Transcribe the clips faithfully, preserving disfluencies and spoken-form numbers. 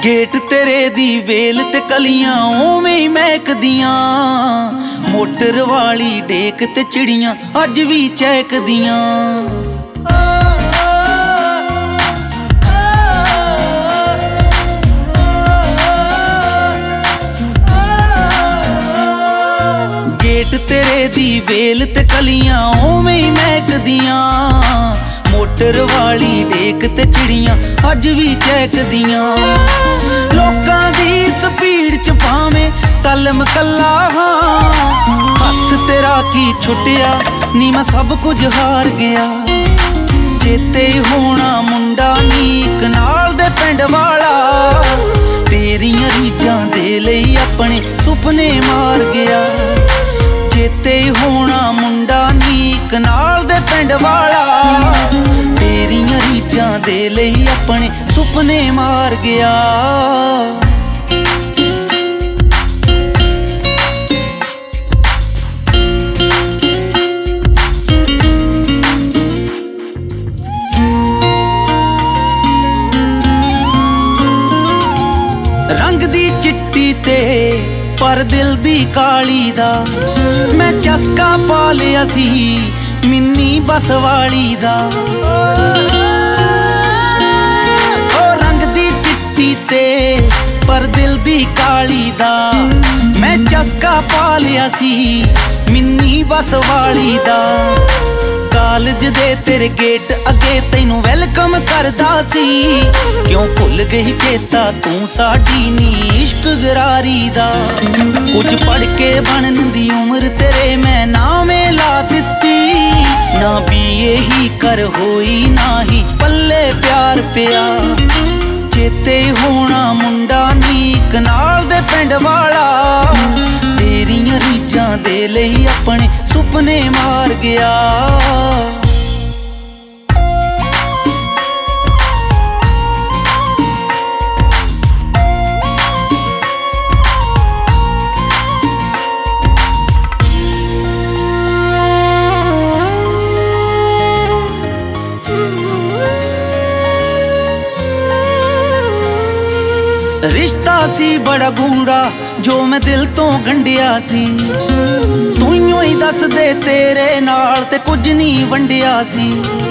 Gate तेरे दी well ते कलियां उवें ही महकदियां, मोटर वाली डेक ते चिड़ियां अज भी चहकदियां। गेट तेरे दी वेल ते कलियां उवें ही महकदियां, मोटर वाली डेक ते चिड़ियां अज भी चहकदियां। लोकां दी स्पीड च भावें कलम कला हां, हथ तेरा की छुटिया नी मैं सब कुछ हार गया। चेते होना मुंडा नीक नाल दे पिंड वाला, तेरियां रीझां दे लई अपने सुपने मार गया। चेते होना मुंडा नीक नाल दे पिंड वाला, तेरियां रीझां दे लई अपने सुपने मार गया। रंग दी चिट्टी ते पर दिल दी काली दा, मैं चस्का पा लिया सी मिन्नी बस वाली दा। ओ रंग दी चिट्टी ते पर दिल दी काली दा, मैं चस्का पा लिया सी मिन्नी बस वाली दा। कालज दे तेरे गेट अगे तैनू वेलकम करदा सी, क्यों भुल गई चेता तू साडी नी इश्क गरारी दा। कुछ पढ़ के बनन दी उम्र तेरे मैं नावें ला दित्ती, ना बीए ही कर होई ना ही पल्ले प्यार पिया। चेते होना मुंडा नीक नाल दे पिंड वाला, तेरियां रीझां दे लई अपने सुपने मार गया। रिश्ता सी बड़ा गूढ़ा जो मैं दिल तो गंढिया सी, तू ही दस दे तेरे नाल ते कुछ नहीं वंडिया सी।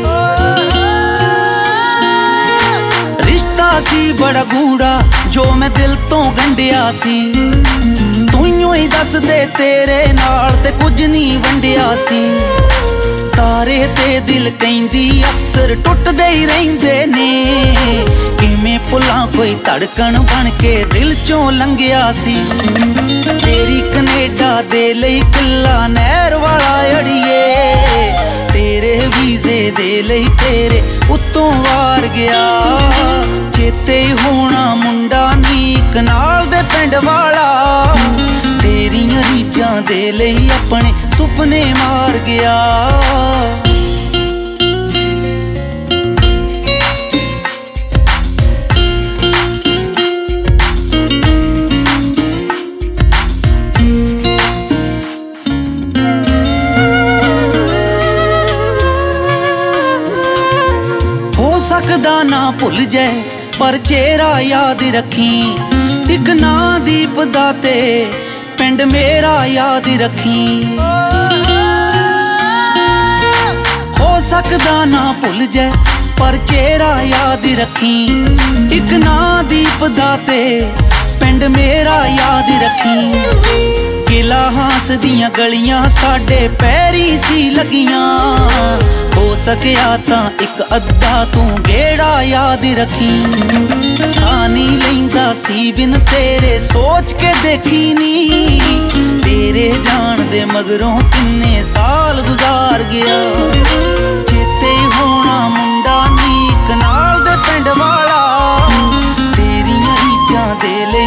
रिश्ता सी बड़ा गूढ़ा जो मैं दिल तो गंढिया सी, तू ही दस दे तेरे नाल ते कुछ नहीं वंडिया सी। तारे ते दिल कहंदी अक्सर टुटदे ही रहिंदे ने, किवें भुलां कोई धड़कन बन के दिल चों लंघिया सी। तेरी कनेडा दे लई किला नहर वाला अड़िए, तेरे वीजे दे लई तेरे उत्तों वार गया। चेते होना मुंडा नीक नाल दे पिंड वाला, तेरियां रीझां दे लई अपने सुपने मार गया। सकदा ना भुल जाए पर चेहरा याद रखी, एक ना दीप दाते पिंड मेरा याद रखी। हो सकदा ना भुल जाए पर चेहरा याद रखी, एक ना दीप दाते पिंड मेरा याद रखी। किला हास दियां गलियां साडे पैरी सी लगियां, हो सकिया तां एक अद्धा तू गेड़ा याद रखी। सानी लैंदा सी बिन तेरे सोच के देखी नी, तेरे जान दे मगरों किन्ने साल गुजार गया। चेते होना मुंडा नीक नाल दे पिंड वाला, तेरियां रीझां दे ले